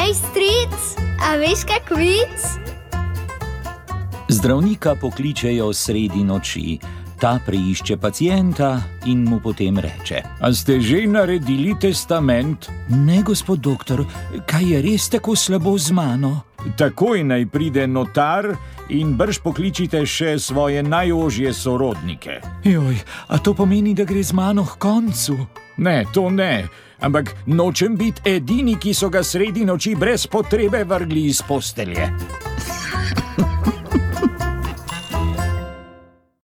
Hej, stric, a veš kak vic? Zdravnika pokličejo sredi noči. Ta preišče pacienta in mu potem reče: A ste že naredili testament? Ne, gospod doktor, kaj je res tako slabo z mano? Takoj naj pride notar in brž pokličite še svoje najožje sorodnike. Joj, a to pomeni, da gre z mano k koncu? Ne, to ne, ampak nočem biti edini, ki so ga sredi noči brez potrebe vrgli iz postelje.